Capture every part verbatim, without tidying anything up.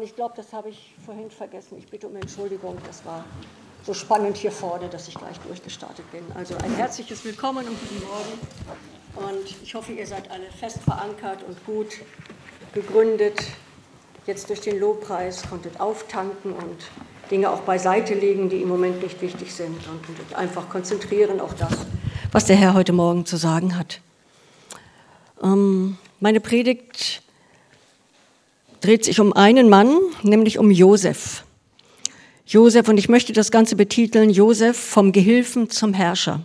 ich glaube, das habe ich vorhin vergessen. Ich bitte um Entschuldigung, das war so spannend hier vorne, dass ich gleich durchgestartet bin. Also ein herzliches Willkommen und guten Morgen. Und ich hoffe, ihr seid alle fest verankert und gut gegründet. Jetzt durch den Lobpreis konntet auftanken und Dinge auch beiseite legen, die im Moment nicht wichtig sind. Und einfach konzentrieren auf das, was der Herr heute Morgen zu sagen hat. Ähm, meine Predigt dreht sich um einen Mann, nämlich um Josef. Josef, und ich möchte das Ganze betiteln, Josef vom Gehilfen zum Herrscher.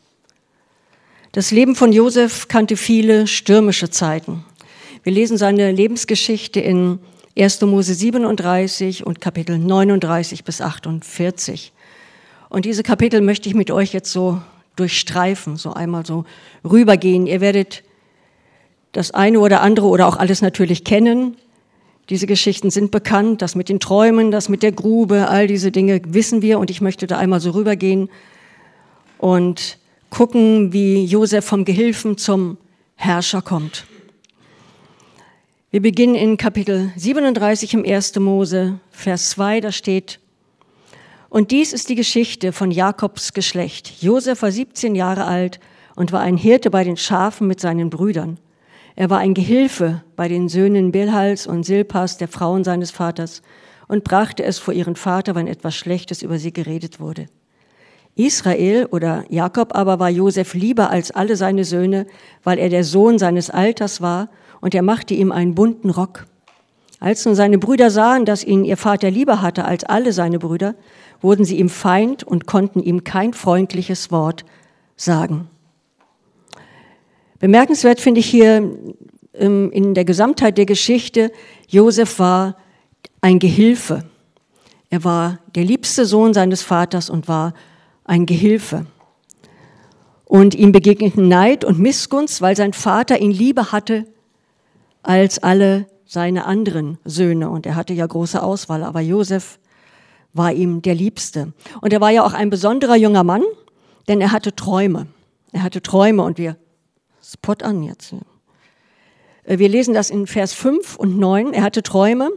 Das Leben von Josef kannte viele stürmische Zeiten. Wir lesen seine Lebensgeschichte in erster Mose siebenunddreißig und Kapitel neununddreißig bis achtundvierzig. Und diese Kapitel möchte ich mit euch jetzt so durchstreifen, so einmal so rübergehen. Ihr werdet das eine oder andere oder auch alles natürlich kennen. Diese Geschichten sind bekannt, das mit den Träumen, das mit der Grube, all diese Dinge wissen wir. Und ich möchte da einmal so rübergehen und gucken, wie Josef vom Gehilfen zum Herrscher kommt. Wir beginnen in Kapitel siebenunddreißig im erster Mose, Vers zwei, da steht: Und dies ist die Geschichte von Jakobs Geschlecht. Josef war siebzehn Jahre alt und war ein Hirte bei den Schafen mit seinen Brüdern. Er war ein Gehilfe bei den Söhnen Bilhals und Silpas, der Frauen seines Vaters, und brachte es vor ihren Vater, wenn etwas Schlechtes über sie geredet wurde. Israel oder Jakob aber war Josef lieber als alle seine Söhne, weil er der Sohn seines Alters war, und er machte ihm einen bunten Rock. Als nun seine Brüder sahen, dass ihn ihr Vater lieber hatte als alle seine Brüder, wurden sie ihm Feind und konnten ihm kein freundliches Wort sagen. Bemerkenswert finde ich hier ähm, in der Gesamtheit der Geschichte, Josef war ein Gehilfe. Er war der liebste Sohn seines Vaters und war ein Gehilfe. Und ihm begegneten Neid und Missgunst, weil sein Vater ihn lieber hatte als alle seine anderen Söhne. Und er hatte ja große Auswahl, aber Josef war ihm der Liebste. Und er war ja auch ein besonderer junger Mann, denn er hatte Träume. Er hatte Träume und wir Spot an jetzt. Wir lesen das in Vers fünf und neun. Er hatte Träume.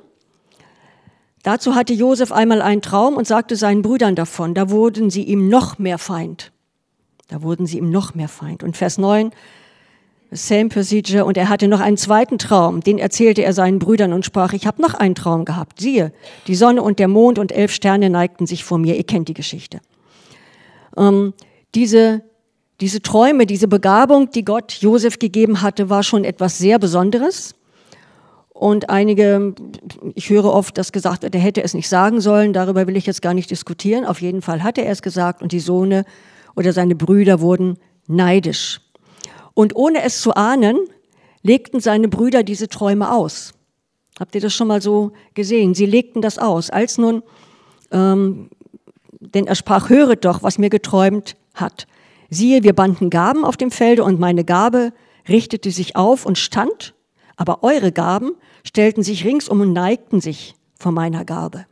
Dazu hatte Josef einmal einen Traum und sagte seinen Brüdern davon. Da wurden sie ihm noch mehr Feind. Da wurden sie ihm noch mehr Feind. Und Vers neun, same procedure. Und er hatte noch einen zweiten Traum. Den erzählte er seinen Brüdern und sprach: Ich habe noch einen Traum gehabt. Siehe, die Sonne und der Mond und elf Sterne neigten sich vor mir. Ihr kennt die Geschichte. Ähm, diese Diese Träume, diese Begabung, die Gott Josef gegeben hatte, war schon etwas sehr Besonderes. Und einige, ich höre oft, dass gesagt wird, er hätte es nicht sagen sollen. Darüber will ich jetzt gar nicht diskutieren. Auf jeden Fall hatte er es gesagt und die Söhne oder seine Brüder wurden neidisch. Und ohne es zu ahnen, legten seine Brüder diese Träume aus. Habt ihr das schon mal so gesehen? Sie legten das aus. Als nun, ähm, denn er sprach: Höret doch, was mir geträumt hat. Siehe, wir banden Gaben auf dem Felde und meine Gabe richtete sich auf und stand, aber eure Gaben stellten sich ringsum und neigten sich vor meiner Gabe.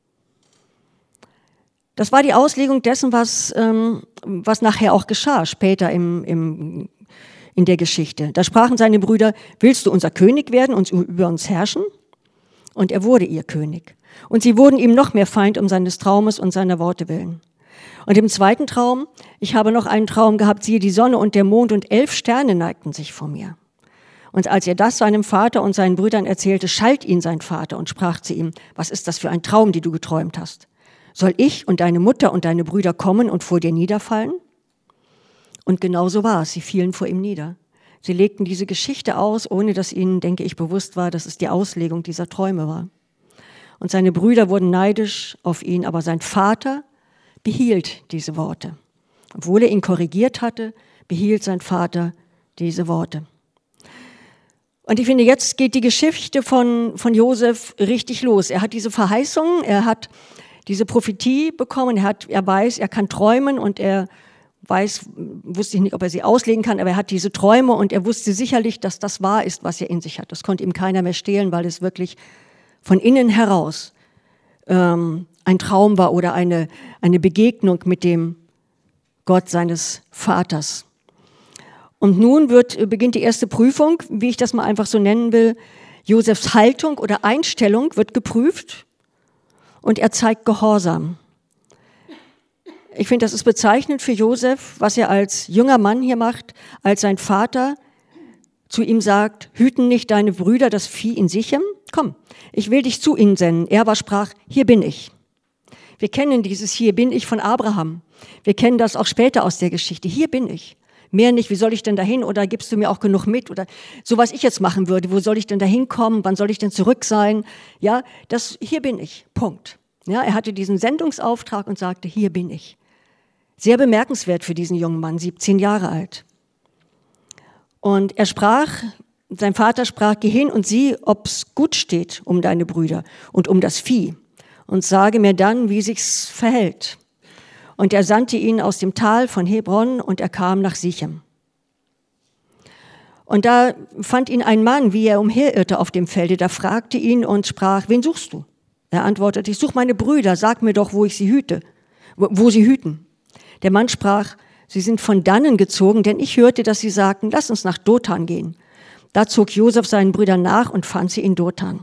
Das war die Auslegung dessen, was, ähm, was nachher auch geschah, später im, im, in der Geschichte. Da sprachen seine Brüder: Willst du unser König werden und über uns herrschen? Und er wurde ihr König. Und sie wurden ihm noch mehr Feind um seines Traumes und seiner Worte willen. Und im zweiten Traum: Ich habe noch einen Traum gehabt, siehe, die Sonne und der Mond und elf Sterne neigten sich vor mir. Und als er das seinem Vater und seinen Brüdern erzählte, schalt ihn sein Vater und sprach zu ihm: Was ist das für ein Traum, den du geträumt hast? Soll ich und deine Mutter und deine Brüder kommen und vor dir niederfallen? Und genau so war es, sie fielen vor ihm nieder. Sie legten diese Geschichte aus, ohne dass ihnen, denke ich, bewusst war, dass es die Auslegung dieser Träume war. Und seine Brüder wurden neidisch auf ihn, aber sein Vater behielt diese Worte. Obwohl er ihn korrigiert hatte, behielt sein Vater diese Worte. Und ich finde, jetzt geht die Geschichte von, von Josef richtig los. Er hat diese Verheißung, er hat diese Prophetie bekommen, er, hat, er weiß, er kann träumen und er weiß, wusste ich nicht, ob er sie auslegen kann, aber er hat diese Träume und er wusste sicherlich, dass das wahr ist, was er in sich hat. Das konnte ihm keiner mehr stehlen, weil es wirklich von innen heraus ähm, ein Traum war oder eine, eine Begegnung mit dem Gott seines Vaters. Und nun wird, beginnt die erste Prüfung, wie ich das mal einfach so nennen will. Josefs Haltung oder Einstellung wird geprüft und er zeigt Gehorsam. Ich finde, das ist bezeichnend für Josef, was er als junger Mann hier macht, als sein Vater zu ihm sagt, hüten nicht deine Brüder das Vieh in Sichem? Komm, ich will dich zu ihnen senden. Er aber sprach, hier bin ich. Wir kennen dieses Hier bin ich von Abraham. Wir kennen das auch später aus der Geschichte. Hier bin ich. Mehr nicht, wie soll ich denn dahin? Oder gibst du mir auch genug mit? Oder so, was ich jetzt machen würde. Wo soll ich denn dahin kommen? Wann soll ich denn zurück sein? Ja, das, hier bin ich. Punkt. Ja, er hatte diesen Sendungsauftrag und sagte, hier bin ich. Sehr bemerkenswert für diesen jungen Mann, siebzehn Jahre alt. Und er sprach, sein Vater sprach, geh hin und sieh, ob's gut steht um deine Brüder und um das Vieh. Und sage mir dann, wie sich's verhält. Und er sandte ihn aus dem Tal von Hebron und er kam nach Sichem. Und da fand ihn ein Mann, wie er umherirrte auf dem Felde. Da fragte ihn und sprach, wen suchst du? Er antwortete, ich suche meine Brüder, sag mir doch, wo ich sie hüte, wo, wo sie hüten. Der Mann sprach, sie sind von dannen gezogen, denn ich hörte, dass sie sagten, lass uns nach Dothan gehen. Da zog Josef seinen Brüdern nach und fand sie in Dothan.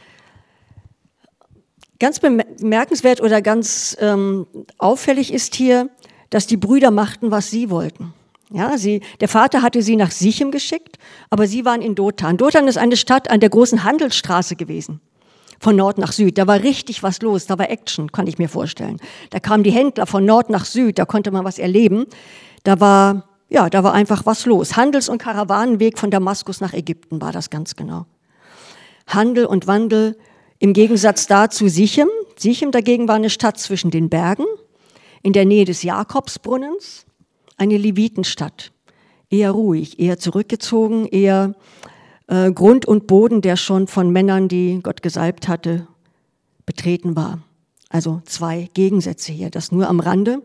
Ganz bemerkenswert oder ganz ähm, auffällig ist hier, dass die Brüder machten, was sie wollten. Ja, sie, der Vater hatte sie nach Sichem geschickt, aber sie waren in Dothan. Dothan ist eine Stadt an der großen Handelsstraße gewesen, von Nord nach Süd. Da war richtig was los, da war Action, kann ich mir vorstellen. Da kamen die Händler von Nord nach Süd, da konnte man was erleben. Da war, ja, da war einfach was los. Handels- und Karawanenweg von Damaskus nach Ägypten war das ganz genau. Handel und Wandel. Im Gegensatz dazu Sichem. Sichem dagegen war eine Stadt zwischen den Bergen, in der Nähe des Jakobsbrunnens, eine Levitenstadt. Eher ruhig, eher zurückgezogen, eher äh, Grund und Boden, der schon von Männern, die Gott gesalbt hatte, betreten war. Also zwei Gegensätze hier, das nur am Rande.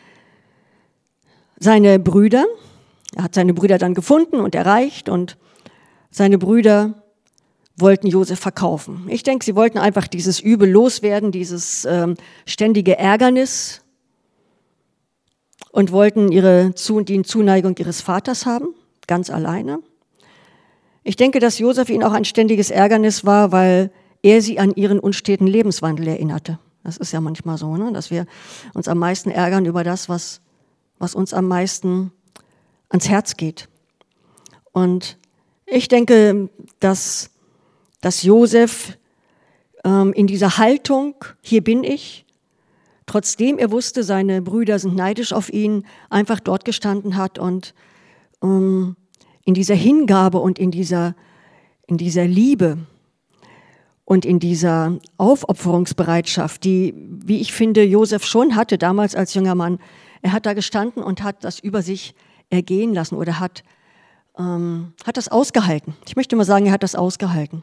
Seine Brüder, er hat seine Brüder dann gefunden und erreicht und seine Brüder wollten Josef verkaufen. Ich denke, sie wollten einfach dieses Übel loswerden, dieses ähm, ständige Ärgernis und wollten ihre Zu- die Zuneigung ihres Vaters haben, ganz alleine. Ich denke, dass Josef ihnen auch ein ständiges Ärgernis war, weil er sie an ihren unsteten Lebenswandel erinnerte. Das ist ja manchmal so, ne? Dass wir uns am meisten ärgern über das, was, was uns am meisten ans Herz geht. Und ich denke, dass dass Josef ähm, in dieser Haltung, hier bin ich, trotzdem er wusste, seine Brüder sind neidisch auf ihn, einfach dort gestanden hat und ähm, in dieser Hingabe und in dieser, in dieser Liebe und in dieser Aufopferungsbereitschaft, die, wie ich finde, Josef schon hatte, damals als junger Mann, er hat da gestanden und hat das über sich ergehen lassen oder hat, ähm, hat das ausgehalten. Ich möchte mal sagen, er hat das ausgehalten.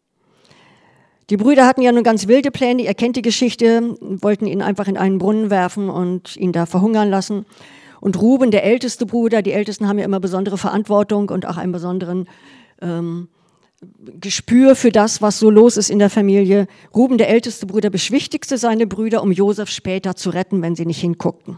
Die Brüder hatten ja nun ganz wilde Pläne, ihr kennt die Geschichte, wollten ihn einfach in einen Brunnen werfen und ihn da verhungern lassen. Und Ruben, der älteste Bruder, die Ältesten haben ja immer besondere Verantwortung und auch einen besonderen ähm, Gespür für das, was so los ist in der Familie. Ruben, der älteste Bruder, beschwichtigte seine Brüder, um Josef später zu retten, wenn sie nicht hinguckten.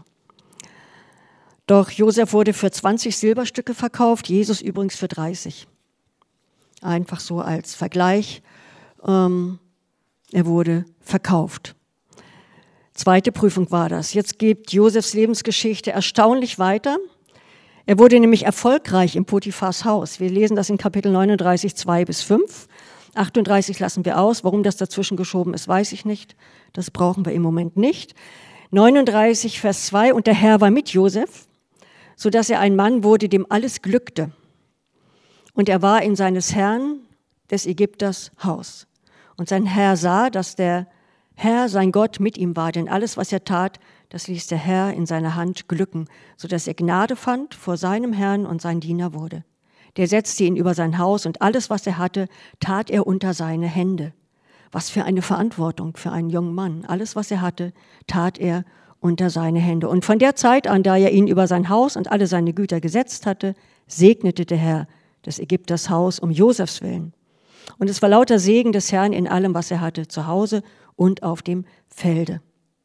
Doch Josef wurde für zwanzig Silberstücke verkauft, Jesus übrigens für dreißig. Einfach so als Vergleich. Ähm, er wurde verkauft. Zweite Prüfung war das. Jetzt geht Josefs Lebensgeschichte erstaunlich weiter. Er wurde nämlich erfolgreich im Potiphars Haus. Wir lesen das in Kapitel neununddreißig, zwei bis fünf. achtunddreißig lassen wir aus. Warum das dazwischen geschoben ist, weiß ich nicht. Das brauchen wir im Moment nicht. neununddreißig, Vers zwei. Und der Herr war mit Josef, sodass er ein Mann wurde, dem alles glückte. Und er war in seines Herrn, des Ägypters, Haus. Und sein Herr sah, dass der Herr, sein Gott, mit ihm war, denn alles, was er tat, das ließ der Herr in seiner Hand glücken, sodass er Gnade fand vor seinem Herrn und sein Diener wurde. Der setzte ihn über sein Haus und alles, was er hatte, tat er unter seine Hände. Was für eine Verantwortung für einen jungen Mann. Alles, was er hatte, tat er unter seine Hände. Und von der Zeit an, da er ihn über sein Haus und alle seine Güter gesetzt hatte, segnete der Herr des Ägypters Haus um Josefs willen. Und es war lauter Segen des Herrn in allem, was er hatte, zu Hause und auf dem Felde.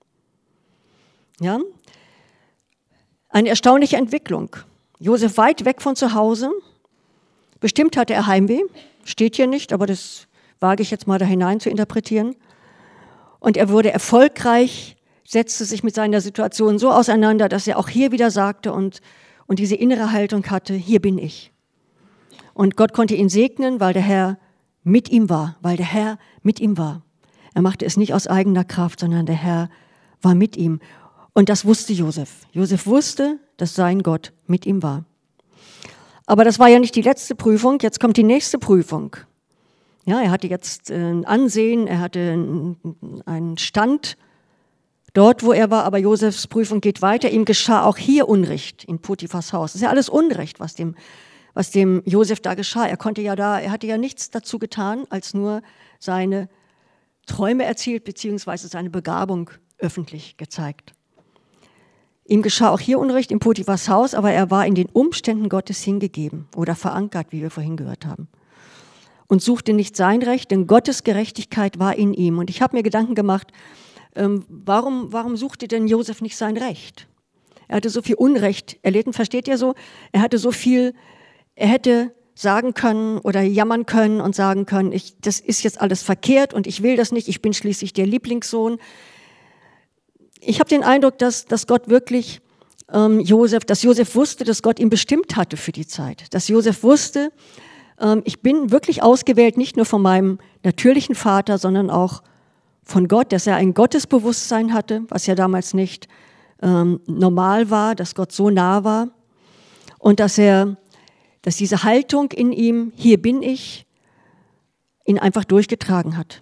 Ja? Eine erstaunliche Entwicklung. Josef weit weg von zu Hause. Bestimmt hatte er Heimweh. Steht hier nicht, aber das wage ich jetzt mal da hinein zu interpretieren. Und er wurde erfolgreich, setzte sich mit seiner Situation so auseinander, dass er auch hier wieder sagte und, und diese innere Haltung hatte, hier bin ich. Und Gott konnte ihn segnen, weil der Herr mit ihm war, weil der Herr mit ihm war. Er machte es nicht aus eigener Kraft, sondern der Herr war mit ihm. Und das wusste Josef. Josef wusste, dass sein Gott mit ihm war. Aber das war ja nicht die letzte Prüfung, jetzt kommt die nächste Prüfung. Ja, er hatte jetzt ein Ansehen, er hatte einen Stand dort, wo er war, aber Josefs Prüfung geht weiter. Ihm geschah auch hier Unrecht in Potiphars Haus. Das ist ja alles Unrecht, was dem, was dem Josef da geschah. Er konnte ja da, er hatte ja nichts dazu getan, als nur seine Träume erzielt, beziehungsweise seine Begabung öffentlich gezeigt. Ihm geschah auch hier Unrecht in Potiphars Haus, aber er war in den Umständen Gottes hingegeben oder verankert, wie wir vorhin gehört haben. Und suchte nicht sein Recht, denn Gottes Gerechtigkeit war in ihm. Und ich habe mir Gedanken gemacht, ähm, warum, warum suchte denn Josef nicht sein Recht? Er hatte so viel Unrecht erlitten, versteht ihr so? Er hatte so viel, er hätte sagen können oder jammern können und sagen können, ich, das ist jetzt alles verkehrt und ich will das nicht, ich bin schließlich der Lieblingssohn. Ich habe den Eindruck, dass, dass Gott wirklich ähm, Josef, dass Josef wusste, dass Gott ihn bestimmt hatte für die Zeit. Dass Josef wusste, ich bin wirklich ausgewählt, nicht nur von meinem natürlichen Vater, sondern auch von Gott, dass er ein Gottesbewusstsein hatte, was ja damals nicht ähm, normal war, dass Gott so nah war und dass er, dass diese Haltung in ihm, hier bin ich, ihn einfach durchgetragen hat.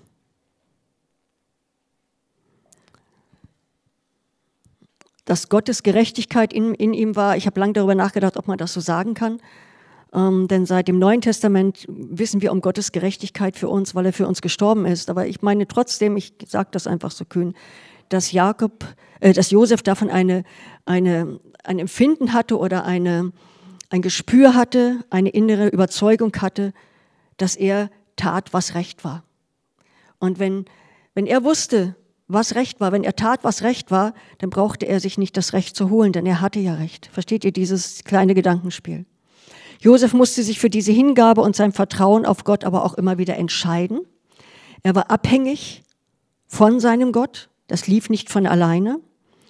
Dass Gottes Gerechtigkeit in, in ihm war, ich habe lange darüber nachgedacht, ob man das so sagen kann. Ähm, denn seit dem Neuen Testament wissen wir um Gottes Gerechtigkeit für uns, weil er für uns gestorben ist. Aber ich meine trotzdem, ich sage das einfach so kühn, dass Jakob, äh, dass Josef davon eine, eine, ein Empfinden hatte oder eine, ein Gespür hatte, eine innere Überzeugung hatte, dass er tat, was recht war. Und wenn, wenn er wusste, was Recht war, wenn er tat, was Recht war, dann brauchte er sich nicht das Recht zu holen, denn er hatte ja Recht. Versteht ihr dieses kleine Gedankenspiel? Josef musste sich für diese Hingabe und sein Vertrauen auf Gott aber auch immer wieder entscheiden. Er war abhängig von seinem Gott. Das lief nicht von alleine.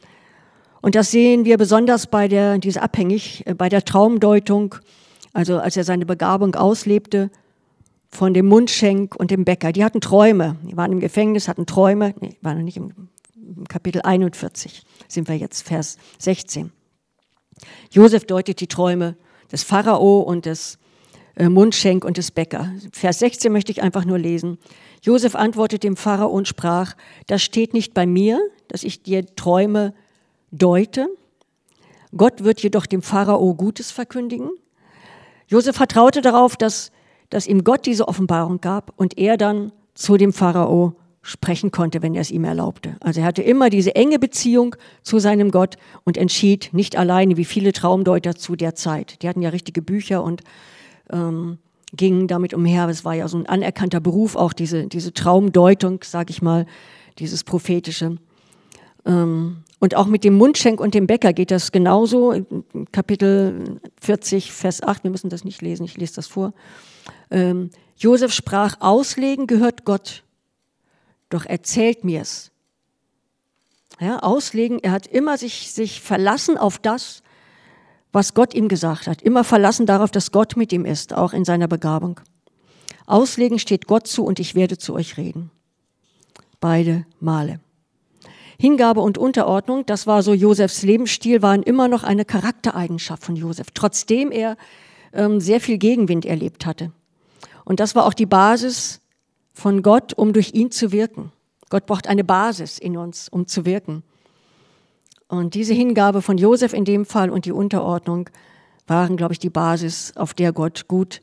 Und das sehen wir besonders bei der, diese abhängig, bei der Traumdeutung, also als er seine Begabung auslebte, von dem Mundschenk und dem Bäcker. Die hatten Träume. Die waren im Gefängnis, hatten Träume. Nee, waren noch nicht im, im Kapitel einundvierzig. Sind wir jetzt, Vers sechzehn. Josef deutet die Träume des Pharao und des äh, Mundschenk und des Bäcker. Vers sechzehn möchte ich einfach nur lesen. Josef antwortete dem Pharao und sprach, das steht nicht bei mir, dass ich dir Träume deute. Gott wird jedoch dem Pharao Gutes verkündigen. Josef vertraute darauf, dass, dass ihm Gott diese Offenbarung gab und er dann zu dem Pharao sprechen konnte, wenn er es ihm erlaubte. Also er hatte immer diese enge Beziehung zu seinem Gott und entschied nicht alleine, wie viele Traumdeuter zu der Zeit. Die hatten ja richtige Bücher und ähm, gingen damit umher. Es war ja so ein anerkannter Beruf, auch diese, diese Traumdeutung, sage ich mal, dieses Prophetische. Ähm, und auch mit dem Mundschenk und dem Bäcker geht das genauso. In Kapitel vierzig, Vers acht, wir müssen das nicht lesen, ich lese das vor. Ähm, Josef sprach, auslegen gehört Gott. Doch erzählt mir's. Ja, auslegen, er hat immer sich, sich verlassen auf das, was Gott ihm gesagt hat. Immer verlassen darauf, dass Gott mit ihm ist, auch in seiner Begabung. Auslegen steht Gott zu und ich werde zu euch reden. Beide Male. Hingabe und Unterordnung, das war so Josefs Lebensstil, waren immer noch eine Charaktereigenschaft von Josef, trotzdem er ähm, sehr viel Gegenwind erlebt hatte. Und das war auch die Basis von Gott, um durch ihn zu wirken. Gott braucht eine Basis in uns, um zu wirken. Und diese Hingabe von Josef in dem Fall und die Unterordnung waren, glaube ich, die Basis, auf der Gott gut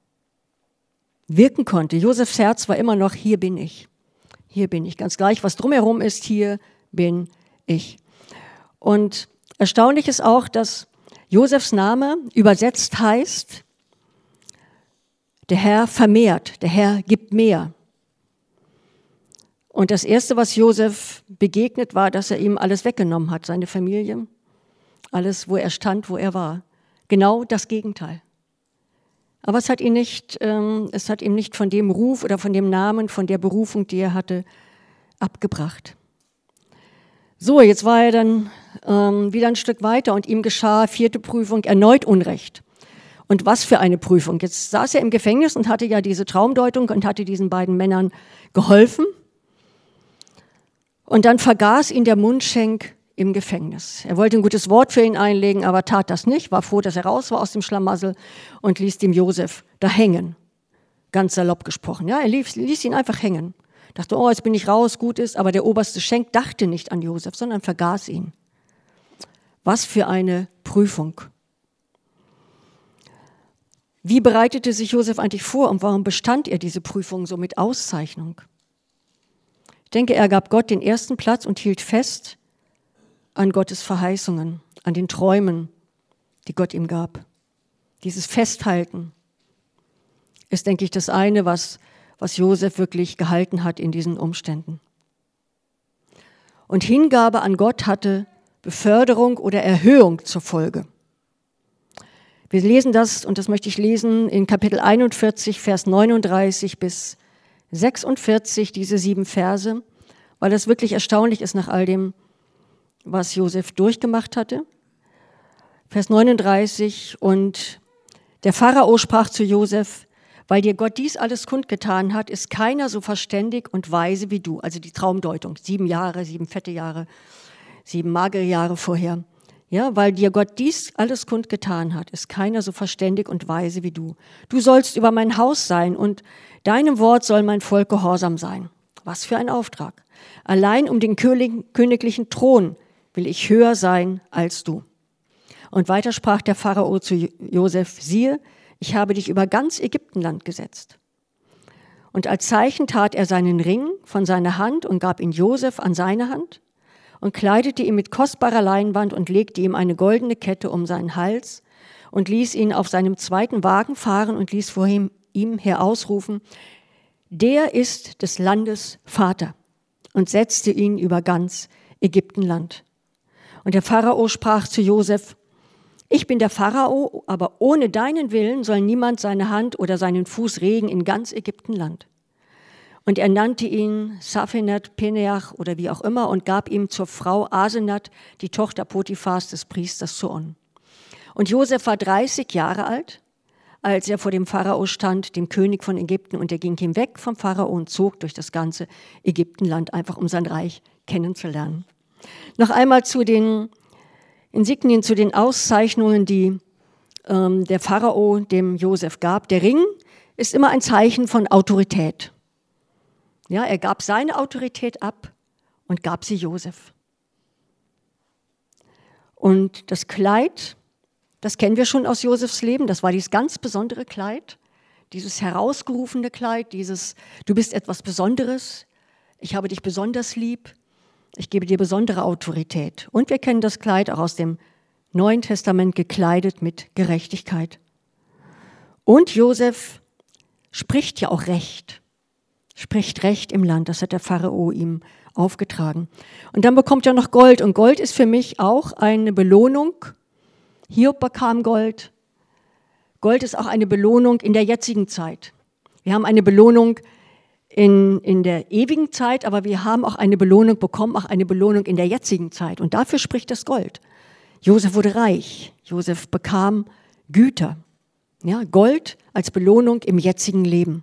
wirken konnte. Josefs Herz war immer noch, hier bin ich. Hier bin ich. Ganz gleich, was drumherum ist, hier bin ich. Und erstaunlich ist auch, dass Josefs Name übersetzt heißt, der Herr vermehrt, der Herr gibt mehr. Und das Erste, was Josef begegnet, war, dass er ihm alles weggenommen hat, seine Familie, alles, wo er stand, wo er war. Genau das Gegenteil. Aber es hat ihn nicht, ähm, es hat ihm nicht von dem Ruf oder von dem Namen, von der Berufung, die er hatte, abgebracht. So, jetzt war er dann ähm, wieder ein Stück weiter und ihm geschah, vierte Prüfung, erneut Unrecht. Und was für eine Prüfung. Jetzt saß er im Gefängnis und hatte ja diese Traumdeutung und hatte diesen beiden Männern geholfen. Und dann vergaß ihn der Mundschenk im Gefängnis. Er wollte ein gutes Wort für ihn einlegen, aber tat das nicht, war froh, dass er raus war aus dem Schlamassel und ließ dem Josef da hängen. Ganz salopp gesprochen. Ja, er ließ, ließ ihn einfach hängen. Dachte, oh, jetzt bin ich raus, gut ist, aber der oberste Schenk dachte nicht an Josef, sondern vergaß ihn. Was für eine Prüfung. Wie bereitete sich Josef eigentlich vor und warum bestand er diese Prüfung so mit Auszeichnung? Ich denke, er gab Gott den ersten Platz und hielt fest an Gottes Verheißungen, an den Träumen, die Gott ihm gab. Dieses Festhalten ist, denke ich, das eine, was, was Josef wirklich gehalten hat in diesen Umständen. Und Hingabe an Gott hatte Beförderung oder Erhöhung zur Folge. Wir lesen das, und das möchte ich lesen, in Kapitel einundvierzig, Vers neununddreißig bis sechsundvierzig, diese sieben Verse, weil das wirklich erstaunlich ist nach all dem, was Josef durchgemacht hatte. Vers neununddreißig, und der Pharao sprach zu Josef, weil dir Gott dies alles kundgetan hat, ist keiner so verständig und weise wie du. Also die Traumdeutung, sieben Jahre, sieben fette Jahre, sieben magere Jahre vorher. Ja, weil dir Gott dies alles kundgetan hat, ist keiner so verständig und weise wie du. Du sollst über mein Haus sein und deinem Wort soll mein Volk gehorsam sein. Was für ein Auftrag. Allein um den königlichen Thron will ich höher sein als du. Und weiter sprach der Pharao zu Josef, siehe, ich habe dich über ganz Ägyptenland gesetzt. Und als Zeichen tat er seinen Ring von seiner Hand und gab ihn Josef an seine Hand und kleidete ihn mit kostbarer Leinwand und legte ihm eine goldene Kette um seinen Hals und ließ ihn auf seinem zweiten Wagen fahren und ließ vor ihm, ihm her ausrufen, der ist des Landes Vater, und setzte ihn über ganz Ägyptenland. Und der Pharao sprach zu Josef, ich bin der Pharao, aber ohne deinen Willen soll niemand seine Hand oder seinen Fuß regen in ganz Ägyptenland. Und er nannte ihn Saphenat Peneach oder wie auch immer und gab ihm zur Frau Asenat, die Tochter Potiphars des Priesters Zoon. Und Josef war dreißig Jahre alt, als er vor dem Pharao stand, dem König von Ägypten, und er ging hinweg vom Pharao und zog durch das ganze Ägyptenland, einfach um sein Reich kennenzulernen. Noch einmal zu den Insignien, zu den Auszeichnungen, die ähm, der Pharao dem Josef gab. Der Ring ist immer ein Zeichen von Autorität. Ja, er gab seine Autorität ab und gab sie Josef. Und das Kleid, das kennen wir schon aus Josefs Leben, das war dieses ganz besondere Kleid, dieses herausgerufene Kleid, dieses, du bist etwas Besonderes, ich habe dich besonders lieb, ich gebe dir besondere Autorität. Und wir kennen das Kleid auch aus dem Neuen Testament, gekleidet mit Gerechtigkeit. Und Josef spricht ja auch Recht, spricht Recht im Land, das hat der Pharao ihm aufgetragen. Und dann bekommt er noch Gold, und Gold ist für mich auch eine Belohnung. Hiob bekam Gold. Gold ist auch eine Belohnung in der jetzigen Zeit. Wir haben eine Belohnung in, in der ewigen Zeit, aber wir haben auch eine Belohnung, bekommen auch eine Belohnung in der jetzigen Zeit. Und dafür spricht das Gold. Josef wurde reich. Josef bekam Güter. Ja, Gold als Belohnung im jetzigen Leben.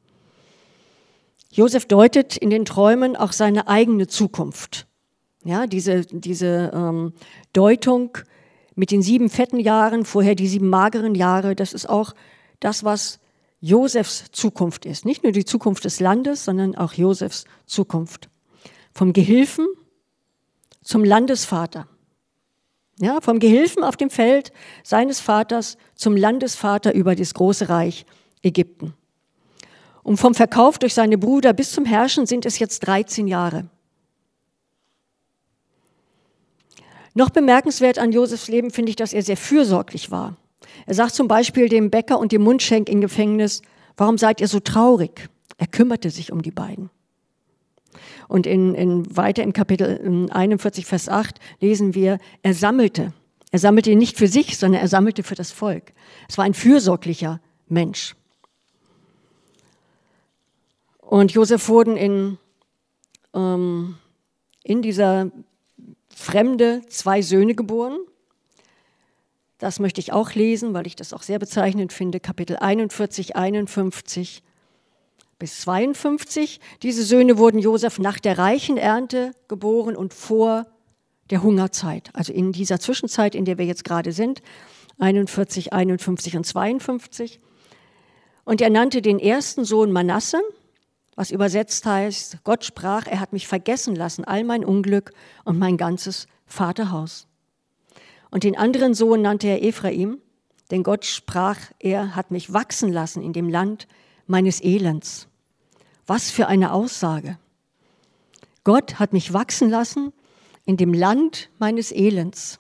Josef deutet in den Träumen auch seine eigene Zukunft. Ja, diese, diese ähm, Deutung mit den sieben fetten Jahren, vorher die sieben mageren Jahre, das ist auch das, was Josefs Zukunft ist. Nicht nur die Zukunft des Landes, sondern auch Josefs Zukunft. Vom Gehilfen zum Landesvater. Ja, vom Gehilfen auf dem Feld seines Vaters zum Landesvater über das große Reich Ägypten. Und vom Verkauf durch seine Brüder bis zum Herrschen sind es jetzt dreizehn Jahre. Noch bemerkenswert an Josefs Leben finde ich, dass er sehr fürsorglich war. Er sagt zum Beispiel dem Bäcker und dem Mundschenk im Gefängnis, warum seid ihr so traurig? Er kümmerte sich um die beiden. Und in, in, weiter im Kapitel einundvierzig, Vers acht lesen wir, er sammelte. Er sammelte nicht für sich, sondern er sammelte für das Volk. Es war ein fürsorglicher Mensch. Und Josef wurden in, ähm, in dieser Fremde zwei Söhne geboren. Das möchte ich auch lesen, weil ich das auch sehr bezeichnend finde. Kapitel einundvierzig, einundfünfzig bis zweiundfünfzig. Diese Söhne wurden Josef nach der reichen Ernte geboren und vor der Hungerzeit. Also in dieser Zwischenzeit, in der wir jetzt gerade sind, einundvierzig, einundfünfzig und zweiundfünfzig. Und er nannte den ersten Sohn Manasse, was übersetzt heißt, Gott sprach, er hat mich vergessen lassen, all mein Unglück und mein ganzes Vaterhaus. Und den anderen Sohn nannte er Ephraim, denn Gott sprach, er hat mich wachsen lassen in dem Land meines Elends. Was für eine Aussage. Gott hat mich wachsen lassen in dem Land meines Elends.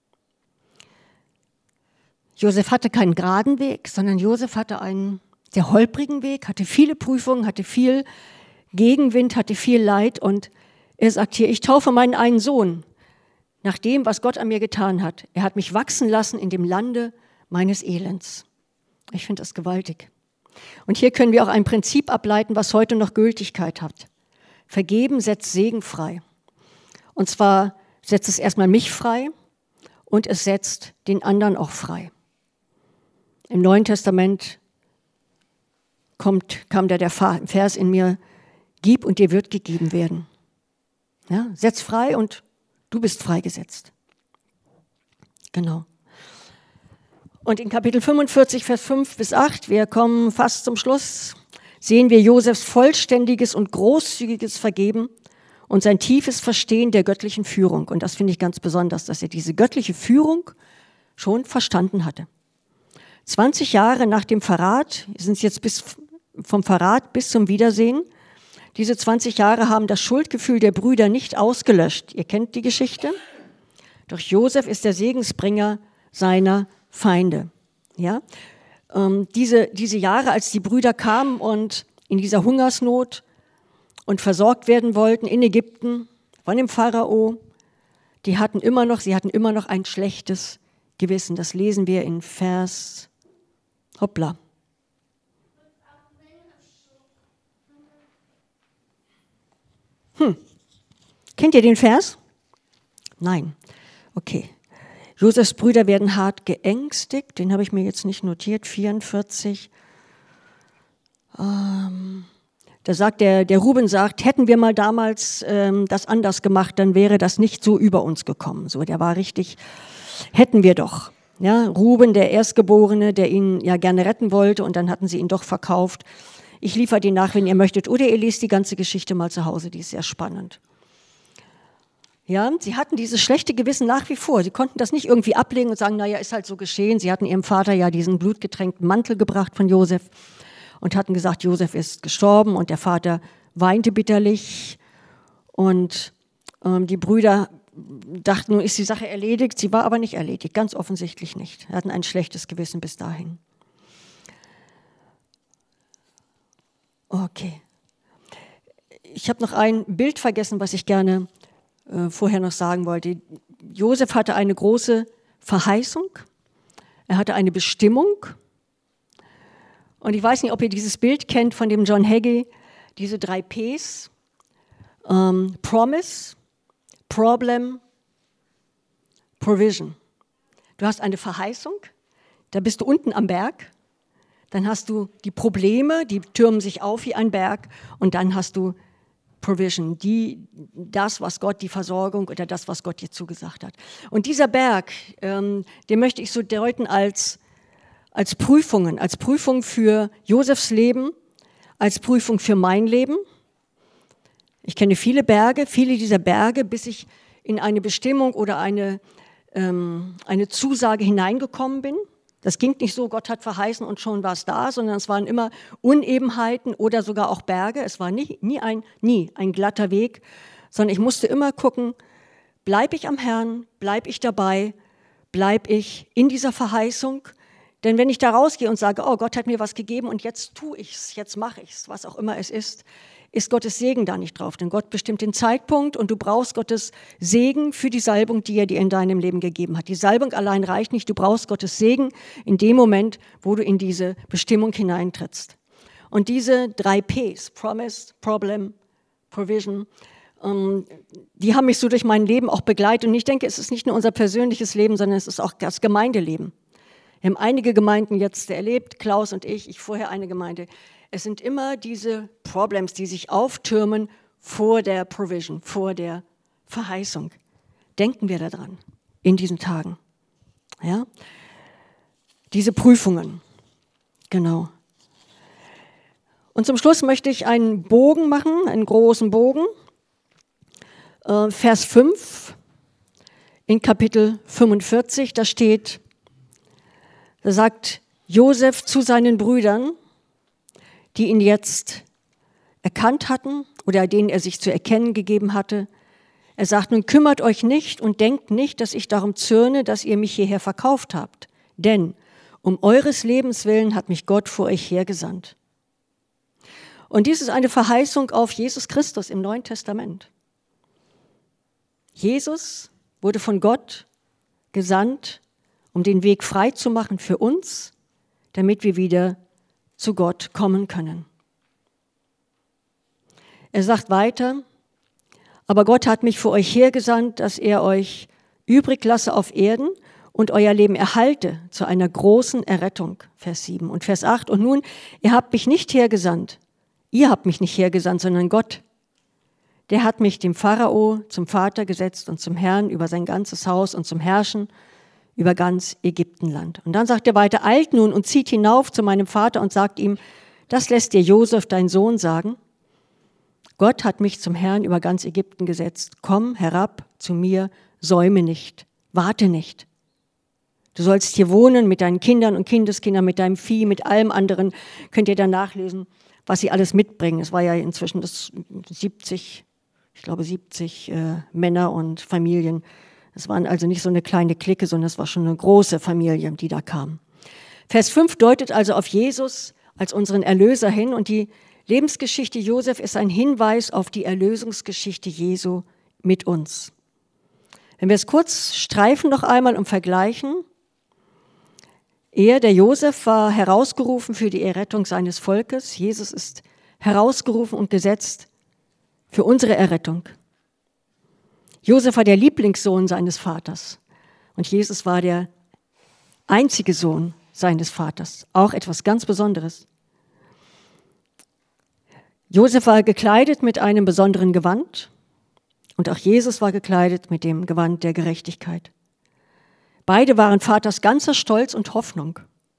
Josef hatte keinen geraden Weg, sondern Josef hatte einen sehr holprigen Weg, hatte viele Prüfungen, hatte viel Gegenwind, hatte viel Leid. Und er sagt hier, ich taufe meinen einen Sohn nach dem, was Gott an mir getan hat. Er hat mich wachsen lassen in dem Lande meines Elends. Ich finde das gewaltig. Und hier können wir auch ein Prinzip ableiten, was heute noch Gültigkeit hat. Vergeben setzt Segen frei. Und zwar setzt es erstmal mich frei und es setzt den anderen auch frei. Im Neuen Testament kommt, kam da der Vers in mir, gib und dir wird gegeben werden. Ja, setz frei und du bist freigesetzt. Genau. Und in Kapitel fünfundvierzig, Vers fünf bis acht, wir kommen fast zum Schluss, sehen wir Josefs vollständiges und großzügiges Vergeben und sein tiefes Verstehen der göttlichen Führung. Und das finde ich ganz besonders, dass er diese göttliche Führung schon verstanden hatte. zwanzig Jahre nach dem Verrat, sind es jetzt bis, vom Verrat bis zum Wiedersehen, diese zwanzig Jahre haben das Schuldgefühl der Brüder nicht ausgelöscht. Ihr kennt die Geschichte. Doch Josef ist der Segensbringer seiner Feinde. Ja? Ähm, diese, diese Jahre, als die Brüder kamen und in dieser Hungersnot und versorgt werden wollten in Ägypten von dem Pharao, die hatten immer noch, sie hatten immer noch ein schlechtes Gewissen. Das lesen wir in Vers, hoppla. Hm. Kennt ihr den Vers? Nein. Okay. Josefs Brüder werden hart geängstigt. Den habe ich mir jetzt nicht notiert. vierundvierzig. Ähm, da sagt der, der Ruben sagt, hätten wir mal damals ähm, das anders gemacht, dann wäre das nicht so über uns gekommen. So, der war richtig, hätten wir doch. Ja, Ruben, der Erstgeborene, der ihn ja gerne retten wollte und dann hatten sie ihn doch verkauft. Ich liefere den nach, wenn ihr möchtet. Oder ihr lest die ganze Geschichte mal zu Hause, die ist sehr spannend. Ja, sie hatten dieses schlechte Gewissen nach wie vor. Sie konnten das nicht irgendwie ablegen und sagen, naja, ist halt so geschehen. Sie hatten ihrem Vater ja diesen blutgetränkten Mantel gebracht von Josef und hatten gesagt, Josef ist gestorben und der Vater weinte bitterlich. Und ähm, die Brüder dachten, nun ist die Sache erledigt. Sie war aber nicht erledigt, ganz offensichtlich nicht. Sie hatten ein schlechtes Gewissen bis dahin. Okay. Ich habe noch ein Bild vergessen, was ich gerne äh, vorher noch sagen wollte. Josef hatte eine große Verheißung. Er hatte eine Bestimmung. Und ich weiß nicht, ob ihr dieses Bild kennt von dem John Hagee, diese drei Ps. Ähm, Promise, Problem, Provision. Du hast eine Verheißung, da bist du unten am Berg. Dann hast du die Probleme, die türmen sich auf wie ein Berg. Und dann hast du Provision, die, das, was Gott, die Versorgung oder das, was Gott dir zugesagt hat. Und dieser Berg, ähm, den möchte ich so deuten als, als Prüfungen, als Prüfung für Josefs Leben, als Prüfung für mein Leben. Ich kenne viele Berge, viele dieser Berge, bis ich in eine Bestimmung oder eine, ähm, eine Zusage hineingekommen bin. Das ging nicht so, Gott hat verheißen und schon war es da, sondern es waren immer Unebenheiten oder sogar auch Berge. Es war nie, nie, ein, nie ein glatter Weg, sondern ich musste immer gucken, bleibe ich am Herrn, bleibe ich dabei, bleibe ich in dieser Verheißung. Denn wenn ich da rausgehe und sage, oh, Gott hat mir was gegeben und jetzt tue ich es, jetzt mache ich es, was auch immer es ist, ist Gottes Segen da nicht drauf. Denn Gott bestimmt den Zeitpunkt und du brauchst Gottes Segen für die Salbung, die er dir in deinem Leben gegeben hat. Die Salbung allein reicht nicht, du brauchst Gottes Segen in dem Moment, wo du in diese Bestimmung hineintrittst. Und diese drei Ps, Promise, Problem, Provision, ähm, die haben mich so durch mein Leben auch begleitet. Und ich denke, es ist nicht nur unser persönliches Leben, sondern es ist auch das Gemeindeleben. Wir haben einige Gemeinden jetzt erlebt, Klaus und ich, ich vorher eine Gemeinde. Es sind immer diese Problems, die sich auftürmen vor der Provision, vor der Verheißung. Denken wir daran in diesen Tagen. Ja? Diese Prüfungen, genau. Und zum Schluss möchte ich einen Bogen machen, einen großen Bogen. Äh, Vers fünf in Kapitel fünfundvierzig, da steht, da sagt Josef zu seinen Brüdern, die ihn jetzt erkannt hatten oder denen er sich zu erkennen gegeben hatte. Er sagt, nun kümmert euch nicht und denkt nicht, dass ich darum zürne, dass ihr mich hierher verkauft habt. Denn um eures Lebens willen hat mich Gott vor euch hergesandt. Und dies ist eine Verheißung auf Jesus Christus im Neuen Testament. Jesus wurde von Gott gesandt, um den Weg frei zu machen für uns, damit wir wieder zu Gott kommen können. Er sagt weiter, aber Gott hat mich für euch hergesandt, dass er euch übrig lasse auf Erden und euer Leben erhalte zu einer großen Errettung. Vers sieben und Vers acht. Und nun, ihr habt mich nicht hergesandt, ihr habt mich nicht hergesandt, sondern Gott. Der hat mich dem Pharao zum Vater gesetzt und zum Herrn über sein ganzes Haus und zum Herrschen über ganz Ägyptenland. Und dann sagt er weiter, eilt nun und zieht hinauf zu meinem Vater und sagt ihm, das lässt dir Josef, dein Sohn, sagen. Gott hat mich zum Herrn über ganz Ägypten gesetzt. Komm herab zu mir, säume nicht, warte nicht. Du sollst hier wohnen mit deinen Kindern und Kindeskindern, mit deinem Vieh, mit allem anderen. Könnt ihr dann nachlesen, was sie alles mitbringen. Es war ja inzwischen das siebzig, ich glaube siebzig äh, Männer und Familien. Es waren also nicht so eine kleine Clique, sondern es war schon eine große Familie, die da kam. Vers fünf deutet also auf Jesus als unseren Erlöser hin und die Lebensgeschichte Josef ist ein Hinweis auf die Erlösungsgeschichte Jesu mit uns. Wenn wir es kurz streifen noch einmal und vergleichen, er, der Josef, war herausgerufen für die Errettung seines Volkes. Jesus ist herausgerufen und gesetzt für unsere Errettung. Josef war der Lieblingssohn seines Vaters und Jesus war der einzige Sohn seines Vaters. Auch etwas ganz Besonderes. Josef war gekleidet mit einem besonderen Gewand und auch Jesus war gekleidet mit dem Gewand der Gerechtigkeit. Beide waren Vaters ganzer Stolz und Hoffnung.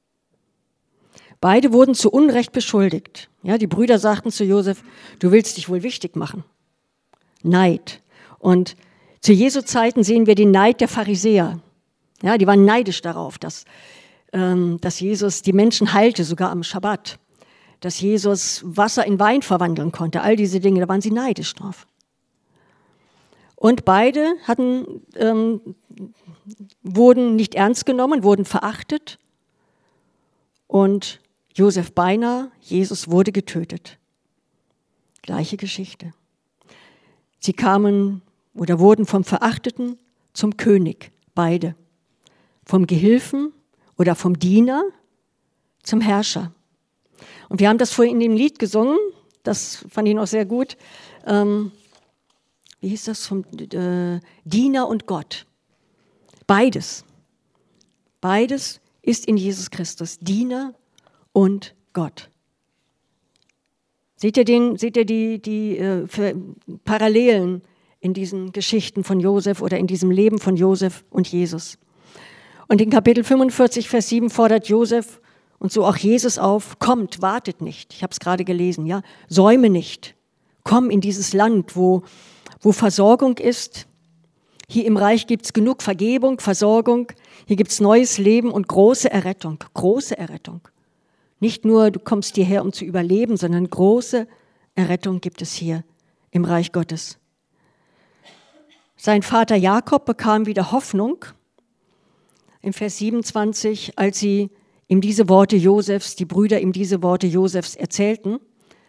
Beide wurden zu Unrecht beschuldigt. Ja, die Brüder sagten zu Josef, du willst dich wohl wichtig machen. Neid. Und zu Jesu Zeiten sehen wir den Neid der Pharisäer. Ja, die waren neidisch darauf, dass, ähm, dass Jesus die Menschen heilte, sogar am Schabbat. Dass Jesus Wasser in Wein verwandeln konnte. All diese Dinge, da waren sie neidisch drauf. Und beide hatten, ähm, wurden nicht ernst genommen, wurden verachtet. Und Josef beinahe, Jesus wurde getötet. Gleiche Geschichte. Sie kamen oder wurden vom Verachteten zum König, beide. Vom Gehilfen oder vom Diener zum Herrscher. Und wir haben das vorhin in dem Lied gesungen, das fand ich noch sehr gut. Ähm, wie hieß das? Vom äh, Diener und Gott. Beides. Beides ist in Jesus Christus. Diener und Gott. Seht ihr, den, seht ihr die, die äh, Parallelen in diesen Geschichten von Josef oder in diesem Leben von Josef und Jesus? Und in Kapitel fünfundvierzig, Vers sieben fordert Josef und so auch Jesus auf, kommt, wartet nicht. Ich habe es gerade gelesen, ja, säume nicht. Komm in dieses Land, wo, wo Versorgung ist. Hier im Reich gibt es genug Vergebung, Versorgung. Hier gibt es neues Leben und große Errettung. Große Errettung. Nicht nur, du kommst hierher, um zu überleben, sondern große Errettung gibt es hier im Reich Gottes. Sein Vater Jakob bekam wieder Hoffnung. Im Vers siebenundzwanzig, als sie ihm diese Worte Josefs, die Brüder ihm diese Worte Josefs erzählten,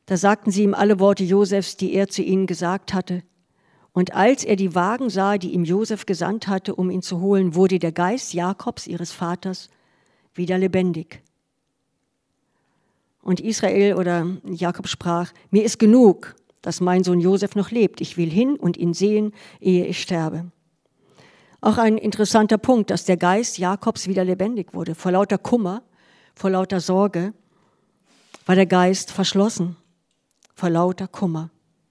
Da sagten sie ihm alle Worte Josefs, die er zu ihnen gesagt hatte. Und als er die Wagen sah, die ihm Josef gesandt hatte, um ihn zu holen, wurde der Geist Jakobs, ihres Vaters, wieder lebendig. Und Israel oder Jakob sprach, mir ist genug, dass mein Sohn Josef noch lebt. Ich will hin und ihn sehen, ehe ich sterbe. Auch ein interessanter Punkt, dass der Geist Jakobs wieder lebendig wurde. Vor lauter Kummer, vor lauter Sorge war der Geist verschlossen. Vor lauter Kummer.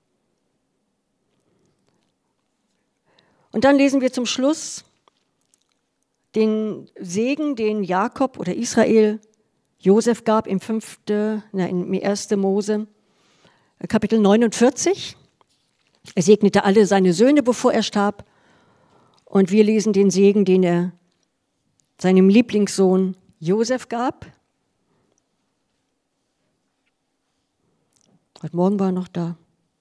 Und dann lesen wir zum Schluss den Segen, den Jakob oder Israel Josef gab im fünfte, na, im ersten Mose, Kapitel neunundvierzig. Er segnete alle seine Söhne, bevor er starb. Und wir lesen den Segen, den er seinem Lieblingssohn Josef gab. Heute Morgen war er noch da.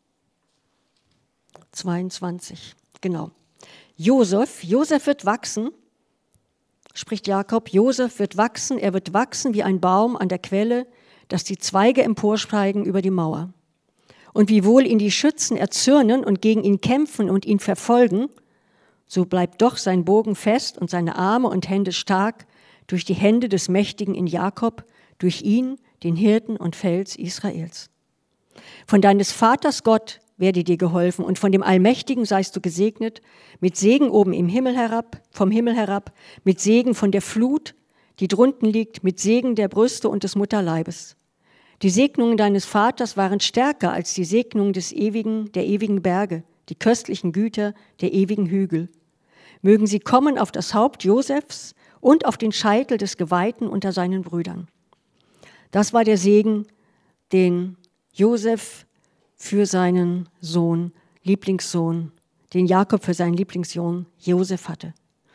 zweiundzwanzig, genau. Josef, Josef wird wachsen, spricht Jakob, Josef wird wachsen, er wird wachsen wie ein Baum an der Quelle, dass die Zweige emporsteigen über die Mauer. Und wiewohl ihn die Schützen erzürnen und gegen ihn kämpfen und ihn verfolgen, so bleibt doch sein Bogen fest und seine Arme und Hände stark durch die Hände des Mächtigen in Jakob, durch ihn, den Hirten und Fels Israels. Von deines Vaters Gott werde dir geholfen und von dem Allmächtigen seist du gesegnet, mit Segen oben im Himmel herab, vom Himmel herab, mit Segen von der Flut, die drunten liegt, mit Segen der Brüste und des Mutterleibes. Die Segnungen deines Vaters waren stärker als die Segnungen des ewigen, der ewigen Berge, die köstlichen Güter der ewigen Hügel. Mögen sie kommen auf das Haupt Josefs und auf den Scheitel des Geweihten unter seinen Brüdern. Das war der Segen, den Josef für seinen Sohn, Lieblingssohn, den Jakob für seinen Lieblingssohn Josef hatte.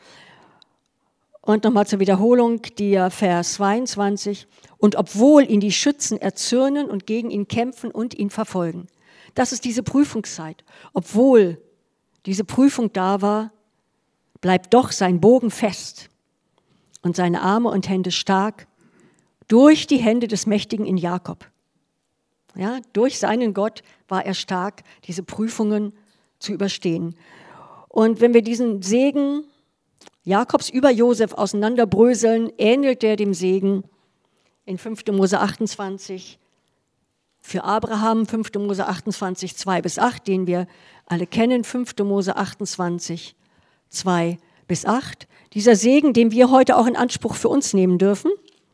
Und nochmal zur Wiederholung, der Vers zweiundzwanzig. Und obwohl ihn die Schützen erzürnen und gegen ihn kämpfen und ihn verfolgen. Das ist diese Prüfungszeit. Obwohl diese Prüfung da war, bleibt doch sein Bogen fest und seine Arme und Hände stark durch die Hände des Mächtigen in Jakob. Ja, durch seinen Gott war er stark, diese Prüfungen zu überstehen. Und wenn wir diesen Segen Jakobs über Josef auseinanderbröseln, ähnelt der dem Segen in fünfter Mose achtundzwanzig für Abraham, fünfter Mose achtundzwanzig, zwei bis acht, den wir alle kennen, fünfter Mose achtundzwanzig, zwei bis acht. Dieser Segen, den wir heute auch in Anspruch für uns nehmen dürfen.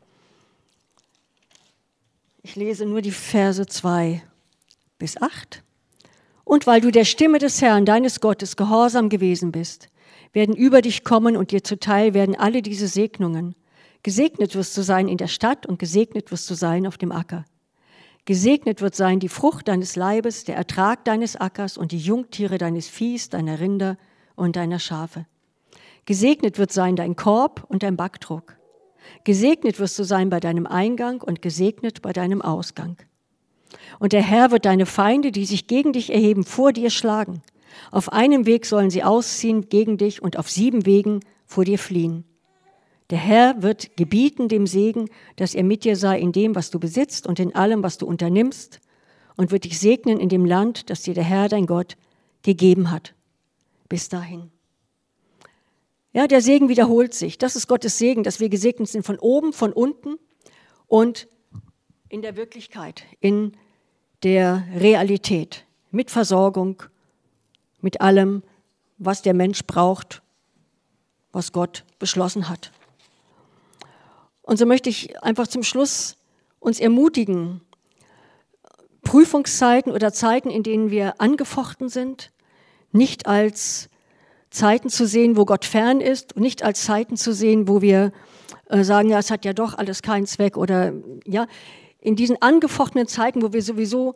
Ich lese nur die Verse zwei bis acht. Und weil du der Stimme des Herrn, deines Gottes, gehorsam gewesen bist, werden über dich kommen und dir zuteil werden alle diese Segnungen. Gesegnet wirst du sein in der Stadt und gesegnet wirst du sein auf dem Acker. Gesegnet wird sein die Frucht deines Leibes, der Ertrag deines Ackers und die Jungtiere deines Viehs, deiner Rinder und deiner Schafe. Gesegnet wird sein dein Korb und dein Backtrog. Gesegnet wirst du sein bei deinem Eingang und gesegnet bei deinem Ausgang. Und der Herr wird deine Feinde, die sich gegen dich erheben, vor dir schlagen. Auf einem Weg sollen sie ausziehen gegen dich und auf sieben Wegen vor dir fliehen. Der Herr wird gebieten dem Segen, dass er mit dir sei in dem, was du besitzt und in allem, was du unternimmst, und wird dich segnen in dem Land, das dir der Herr, dein Gott, gegeben hat. Bis dahin. Ja, der Segen wiederholt sich. Das ist Gottes Segen, dass wir gesegnet sind von oben, von unten und in der Wirklichkeit, in der Realität, mit Versorgung, mit allem, was der Mensch braucht, was Gott beschlossen hat. Und so möchte ich einfach zum Schluss uns ermutigen, Prüfungszeiten oder Zeiten, in denen wir angefochten sind, nicht als Zeiten zu sehen, wo Gott fern ist, und nicht als Zeiten zu sehen, wo wir äh, sagen, ja, es hat ja doch alles keinen Zweck, oder ja, in diesen angefochtenen Zeiten, wo wir sowieso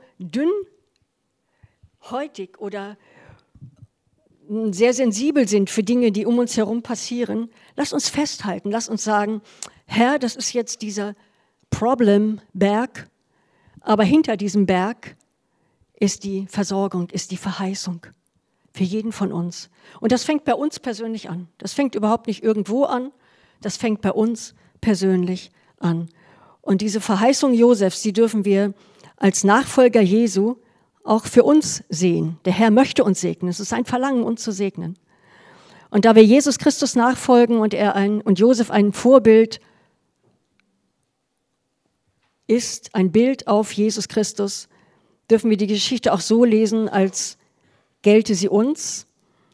dünnhäutig oder sehr sensibel sind für Dinge, die um uns herum passieren, lass uns festhalten, lass uns sagen, Herr, das ist jetzt dieser Problemberg, aber hinter diesem Berg ist die Versorgung, ist die Verheißung für jeden von uns. Und das fängt bei uns persönlich an. Das fängt überhaupt nicht irgendwo an, das fängt bei uns persönlich an. Und diese Verheißung Josefs, die dürfen wir als Nachfolger Jesu auch für uns sehen. Der Herr möchte uns segnen. Es ist sein Verlangen, uns zu segnen. Und da wir Jesus Christus nachfolgen und er ein, und Josef ein Vorbild ist, ein Bild auf Jesus Christus, dürfen wir die Geschichte auch so lesen, als gelte sie uns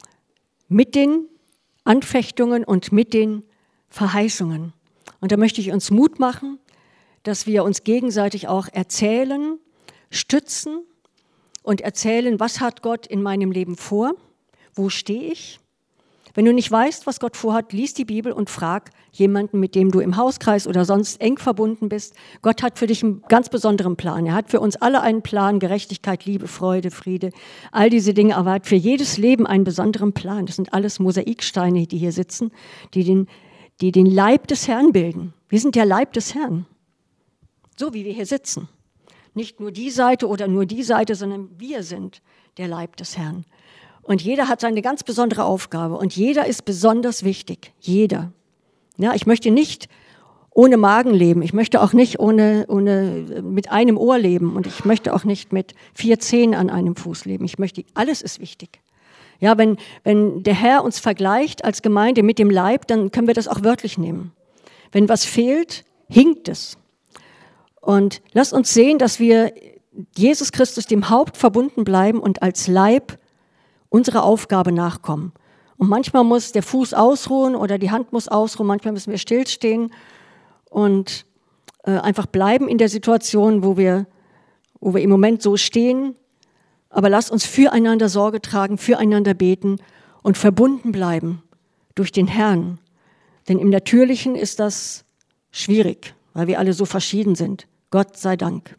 mit den Anfechtungen und mit den Verheißungen. Und da möchte ich uns Mut machen, dass wir uns gegenseitig auch erzählen, stützen und erzählen, was hat Gott in meinem Leben vor, wo stehe ich. Wenn du nicht weißt, was Gott vorhat, lies die Bibel und frag jemanden, mit dem du im Hauskreis oder sonst eng verbunden bist. Gott hat für dich einen ganz besonderen Plan. Er hat für uns alle einen Plan, Gerechtigkeit, Liebe, Freude, Friede, all diese Dinge, aber er hat für jedes Leben einen besonderen Plan. Das sind alles Mosaiksteine, die hier sitzen, die den, die den Leib des Herrn bilden. Wir sind der Leib des Herrn, so wie wir hier sitzen. Nicht nur die Seite oder nur die Seite, sondern wir sind der Leib des Herrn. Und jeder hat seine ganz besondere Aufgabe und jeder ist besonders wichtig. Jeder. Ja, ich möchte nicht ohne Magen leben. Ich möchte auch nicht ohne, ohne, mit einem Ohr leben und ich möchte auch nicht mit vier Zehen an einem Fuß leben. Ich möchte, alles ist wichtig. Ja, wenn, wenn der Herr uns vergleicht als Gemeinde mit dem Leib, dann können wir das auch wörtlich nehmen. Wenn was fehlt, hinkt es. Und lasst uns sehen, dass wir Jesus Christus, dem Haupt, verbunden bleiben und als Leib unserer Aufgabe nachkommen. Und manchmal muss der Fuß ausruhen oder die Hand muss ausruhen, manchmal müssen wir stillstehen und äh, einfach bleiben in der Situation, wo wir, wo wir im Moment so stehen. Aber lasst uns füreinander Sorge tragen, füreinander beten und verbunden bleiben durch den Herrn. Denn im Natürlichen ist das schwierig, weil wir alle so verschieden sind. Gott sei Dank.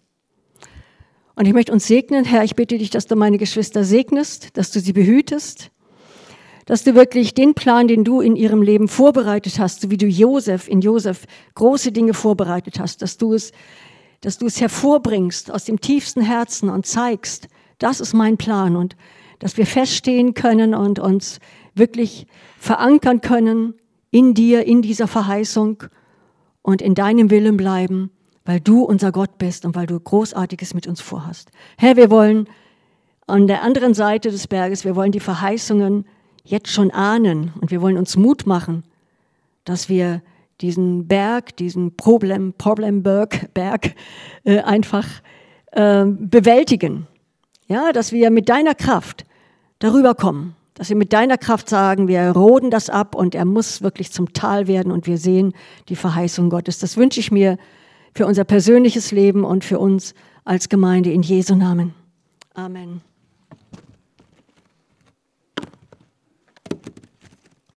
Und ich möchte uns segnen, Herr, ich bitte dich, dass du meine Geschwister segnest, dass du sie behütest, dass du wirklich den Plan, den du in ihrem Leben vorbereitet hast, so wie du Josef in Josef große Dinge vorbereitet hast, dass du es, dass du es hervorbringst aus dem tiefsten Herzen und zeigst, das ist mein Plan und dass wir feststehen können und uns wirklich verankern können in dir, in dieser Verheißung und in deinem Willen bleiben, weil du unser Gott bist und weil du Großartiges mit uns vorhast. Herr, wir wollen an der anderen Seite des Berges, wir wollen die Verheißungen jetzt schon ahnen und wir wollen uns Mut machen, dass wir diesen Berg, diesen Problem, Problemberg, Berg äh, einfach äh, bewältigen. Ja, dass wir mit deiner Kraft darüber kommen, dass wir mit deiner Kraft sagen, wir roden das ab und er muss wirklich zum Tal werden und wir sehen die Verheißung Gottes. Das wünsche ich mir für unser persönliches Leben und für uns als Gemeinde in Jesu Namen. Amen.